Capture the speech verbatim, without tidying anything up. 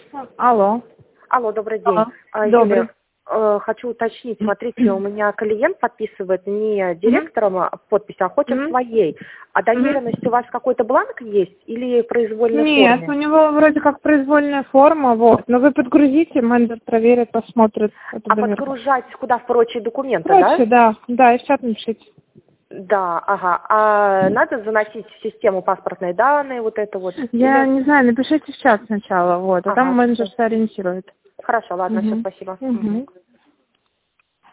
Алло. Алло, добрый день. Алло. А, Добрый. Юлия, э, хочу уточнить, смотрите, у меня клиент подписывает не директором а, подпись, а хочет Мгм. своей. А доверенность у вас какой-то бланк есть или в произвольной Нет, у форме? него вроде как произвольная форма, вот. Но вы подгрузите, менеджер проверит, посмотрит. эту А доверенность. подгружать куда в прочие документы, Короче, да? да, да, и в чат напишите. Да, ага. А надо заносить в систему паспортные данные, вот это вот? Я Или... не знаю, напишите в чат сначала, вот, а там Ага, менеджер всё. сориентирует. Хорошо, ладно, все, Угу. спасибо. Угу.